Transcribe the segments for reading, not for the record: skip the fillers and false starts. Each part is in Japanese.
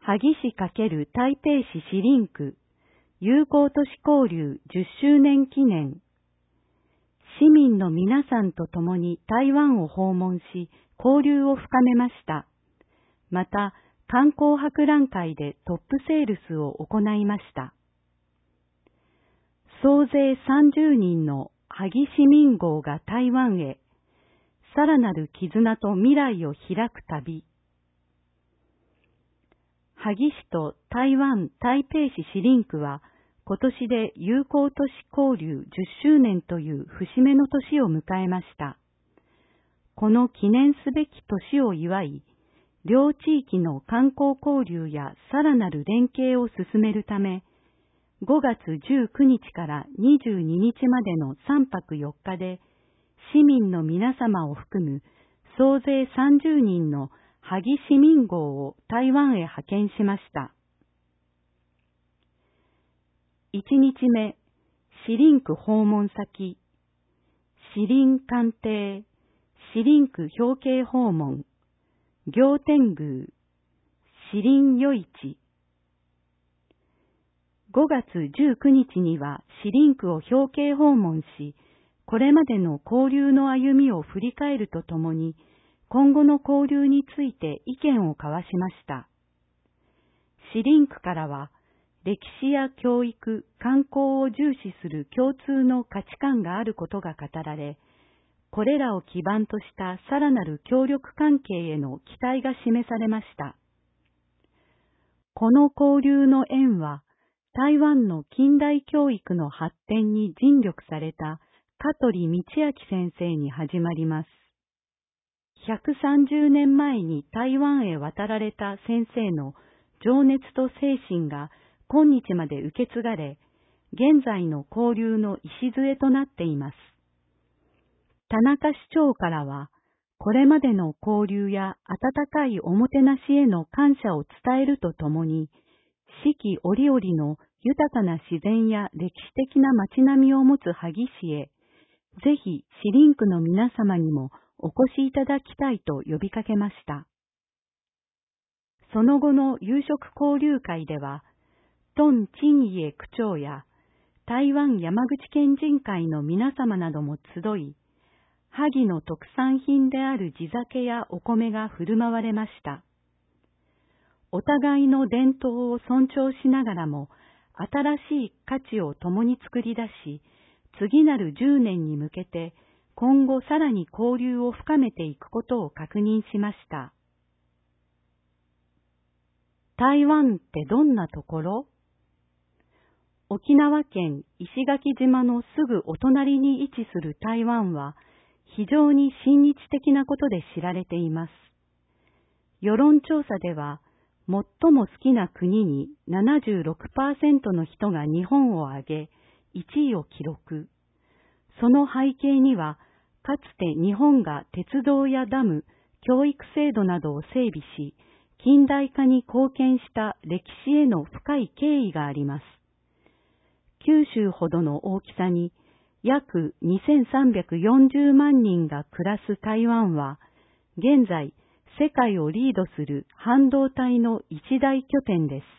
萩市×台北市市林区友好都市交流10周年記念。市民の皆さんと共に台湾を訪問し、交流を深めました。また、観光博覧会でトップセールスを行いました。総勢30人の萩市民号が台湾へ、さらなる絆と未来を開く旅。萩市と台湾台北市市林区は今年で友好都市交流10周年という節目の年を迎えました。この記念すべき年を祝い、両地域の観光交流やさらなる連携を進めるため、5月19日から22日までの3泊4日で、市民の皆様を含む総勢30人の萩市民号を台湾へ派遣しました。1日目、市林区訪問先、市林官邸、市林区表敬訪問、行天宮、市林夜市。5月19日には市林区を表敬訪問し、これまでの交流の歩みを振り返るとともに、今後の交流について意見を交わしました。市林区からは、歴史や教育、観光を重視する共通の価値観があることが語られ、これらを基盤としたさらなる協力関係への期待が示されました。この交流の縁は、台湾の近代教育の発展に尽力された香取道明先生に始まります。130年前に台湾へ渡られた先生の情熱と精神が今日まで受け継がれ、現在の交流の礎となっています。田中市長からは、これまでの交流や温かいおもてなしへの感謝を伝えるとともに、四季折々の豊かな自然や歴史的な街並みを持つ萩市へ、ぜひ市林区の皆様にもお越しいただきたいと呼びかけました。その後の夕食交流会では、孫珍家区長や台湾山口県人会の皆様なども集い、萩の特産品である地酒やお米が振る舞われました。お互いの伝統を尊重しながらも、新しい価値を共に作り出し、次なる10年に向けて、今後さらに交流を深めていくことを確認しました。台湾ってどんなところ？沖縄県石垣島のすぐお隣に位置する台湾は、非常に親日的なことで知られています。世論調査では、最も好きな国に 76% の人が日本を挙げ、1位を記録。その背景には、かつて日本が鉄道やダム、教育制度などを整備し、近代化に貢献した歴史への深い敬意があります。九州ほどの大きさに、約2340万人が暮らす台湾は、現在、世界をリードする半導体の一大拠点です。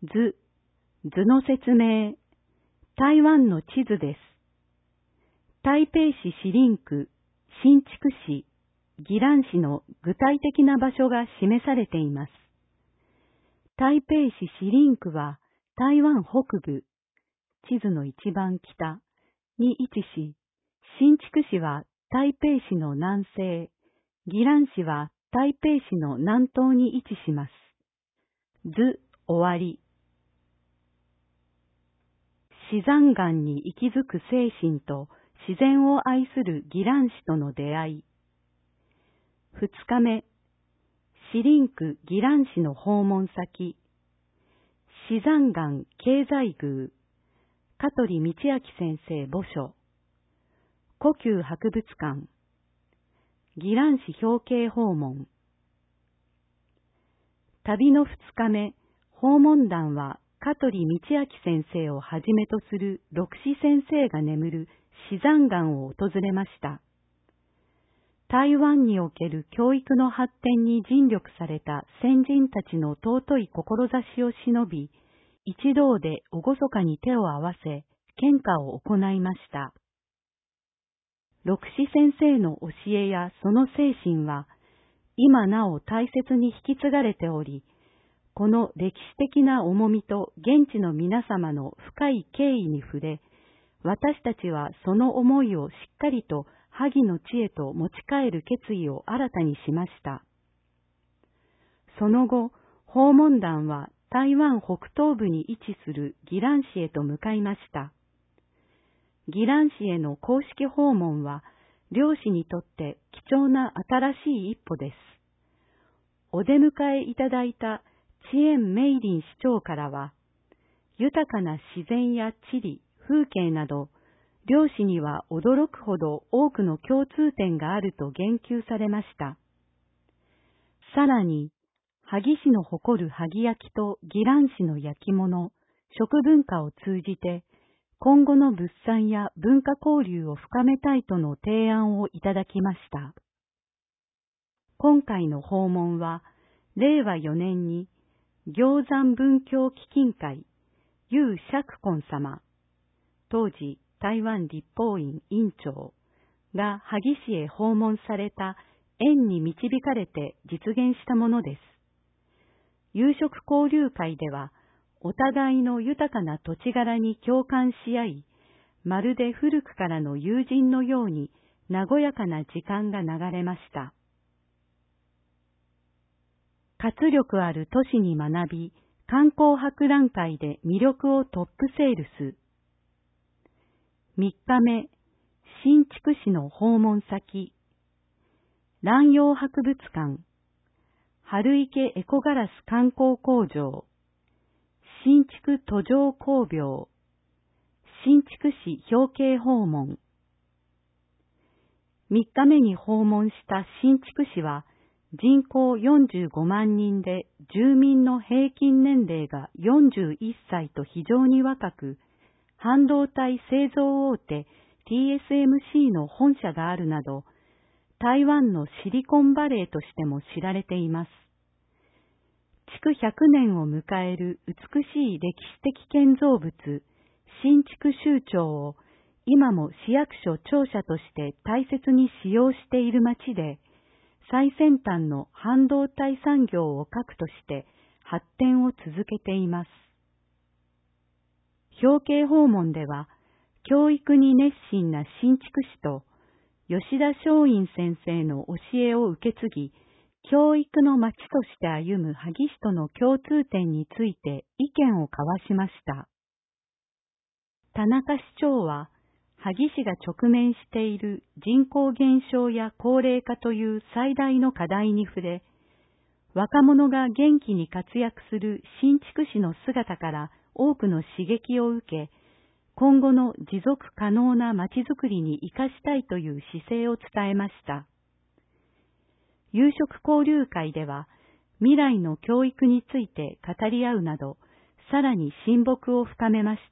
図の説明。台湾の地図です。台北市市林区、新竹市、宜蘭市の具体的な場所が示されています。台北市市林区は台湾北部、地図の一番北に位置し、新竹市は台北市の南西、宜蘭市は台北市の南東に位置します。終わり。死山岩に息づく精神と自然を愛する宜蘭市との出会い。2日目、市林区宜蘭市の訪問先。死山岩経済宮、香取道明先生墓所。故宮博物館。宜蘭市表敬訪問。旅の2日目、訪問団は香取道明先生をはじめとする六師先生が眠る死山岩を訪れました。 台湾における教育の発展に尽力された先人たちの尊い志を忍び、一同で厳かに手を合わせ、献花を行いました。六子先生の教えやその精神は、今なお大切に引き継がれており、この歴史的な重みと現地の皆様の深い敬意に触れ、私たちはその思いをしっかりと萩の地へと持ち帰る決意を新たにしました。その後、訪問団は台湾北東部に位置する宜蘭市へと向かいました。宜蘭市への公式訪問は、両市にとって貴重な新しい一歩です。お出迎えいただいた知縁明林市長からは、豊かな自然や地理、風景など、両市には驚くほど多くの共通点があると言及されました。さらに、萩市の誇る萩焼きと宜蘭市の焼き物、食文化を通じて、今後の物産や文化交流を深めたいとの提案をいただきました。今回の訪問は、令和4年に、行山文教基金会、游釈根様、当時台湾立法院院長が萩市へ訪問された縁に導かれて実現したものです。有食交流会では、お互いの豊かな土地柄に共感し合い、まるで古くからの友人のように和やかな時間が流れました。活力ある都市に学び、観光博覧会で魅力をトップセールス。3日目、新築市の訪問先。蘭陽博物館、春池エコガラス観光工場、新築途上工業、新築市表敬訪問。3日目に訪問した新築市は、人口45万人で住民の平均年齢が41歳と非常に若く、半導体製造大手 TSMC の本社があるなど、台湾のシリコンバレーとしても知られています。築100年を迎える美しい歴史的建造物、新築州庁を今も市役所庁舎として大切に使用している町で、最先端の半導体産業を核として発展を続けています。表敬訪問では、教育に熱心な新築士と吉田松陰先生の教えを受け継ぎ、教育の町として歩む萩市との共通点について意見を交わしました。田中市長は、萩市が直面している人口減少や高齢化という最大の課題に触れ、若者が元気に活躍する新築市の姿から多くの刺激を受け、今後の持続可能なまちづくりに生かしたいという姿勢を伝えました。有食交流会では、未来の教育について語り合うなど、さらに親睦を深めました。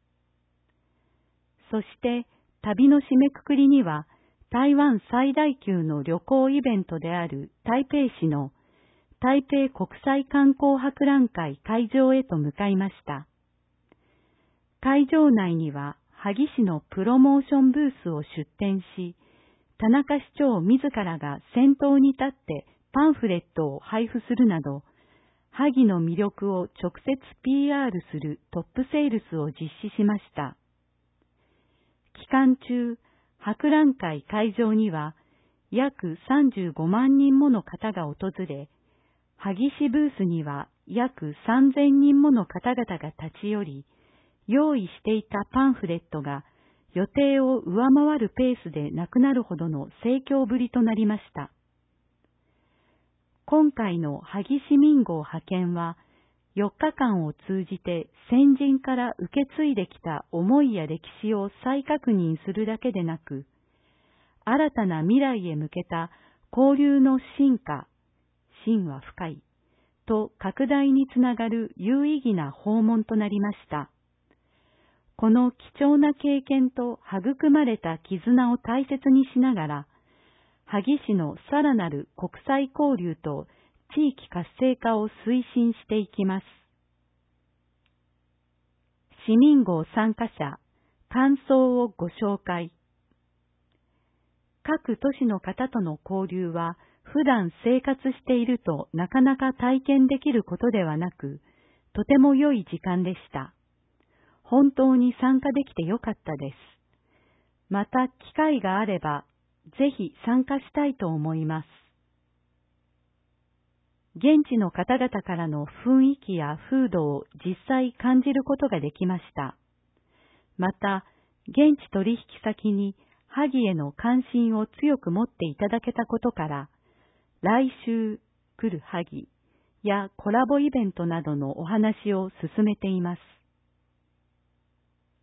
そして、旅の締めくくりには、台湾最大級の旅行イベントである台北市の台北国際観光博覧会会場へと向かいました。会場内には、萩市のプロモーションブースを出展し、田中市長自らが先頭に立ってパンフレットを配布するなど、萩の魅力を直接 PR するトップセールスを実施しました。期間中、博覧会会場には約35万人もの方が訪れ、萩市ブースには約3000人もの方々が立ち寄り、用意していたパンフレットが予定を上回るペースでなくなるほどの盛況ぶりとなりました。今回の萩市民号派遣は、4日間を通じて先人から受け継いできた思いや歴史を再確認するだけでなく、新たな未来へ向けた交流の深化、深は深い、と拡大につながる有意義な訪問となりました。この貴重な経験と育まれた絆を大切にしながら、 萩市のさらなる国際交流と地域活性化を推進していきます。市民号参加者、感想をご紹介。各都市の方との交流は、普段生活しているとなかなか体験できることではなく、とても良い時間でした。本当に参加できてよかったです。また機会があれば、ぜひ参加したいと思います。現地の方々からの雰囲気や風土を実際感じることができました。また、現地取引先に萩への関心を強く持っていただけたことから、来週来る萩やコラボイベントなどのお話を進めています。